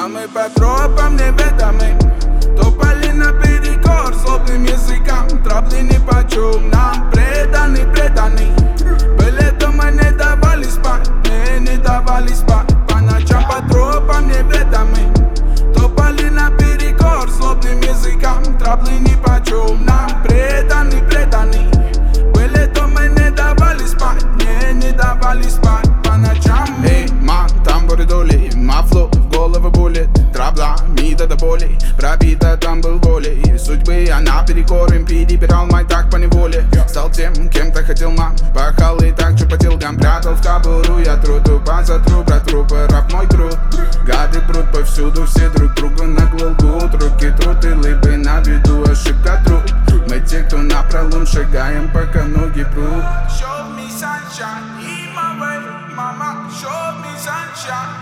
А мы по тропам неведомым топали наперекор злобным языкам. Трабли нипочем нам преданы. Были дома, не давали спать, не давали спать. По ночам по тропам неведомым топали наперекор злобным языкам. Трабли нипочем нам преданы. Были дома, не давали спать, не давали спать. По ночам эй, ман, там буридоли, мафло в голову булит. Трабла, мида до боли, пробита там был волей судьбы, а наперекор им перебирал май так по неволе. Стал тем, кем-то хотел мам, пахал и так же по телгам. Прятал в кобуру я труду, позатру, братру, раб мой труд. Гады прут повсюду, все друг друга на глотку. Руки труд и лыбы на виду, ошибка труд. Мы те, кто напролом шагаем, пока ноги прут. Show me sunshine in my way, mama. Show me sunshine.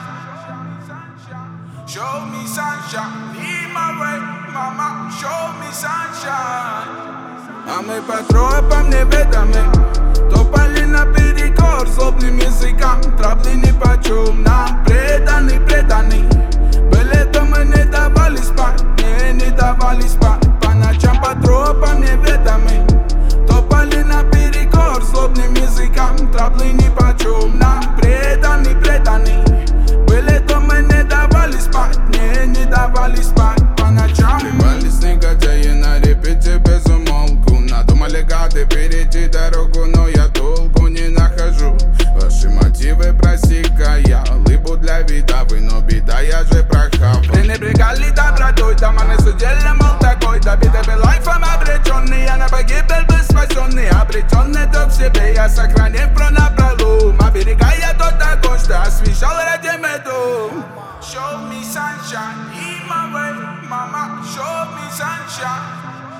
Show me sunshine in my way, mama. Show me sunshine. А мы по тропам неведомым топали наперекор злобным языкам. Трабли нипочем нам преданы. Были дома, не давали спать, не давали спать. По ночам по тропам неведомым топали наперекор злобным языкам. Трабли нипочем нам преданы. Были дома, не давали спать, не давали спать. По ночам Плевались негодяи на репете без умолку. Надумали гады перейти дорогу, но я толку не нахожу. Ваши мотивы просекая лыбу для вида, вы, но беда, я же прохавал. Пренебрегали добротой, дома не судили, мол такой. Добитый был лайфом обреченный, я на погибель был спасенный. Обретенный дух в себе, я сохранив про напролом. Оберегая тот огонь, что освещал ради меду. Show me sunshine in my way, mama. Show me sunshine.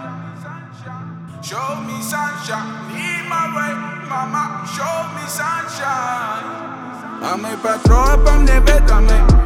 Show me sunshine in my way, mama. Show me sunshine. А мы по тропам неведомым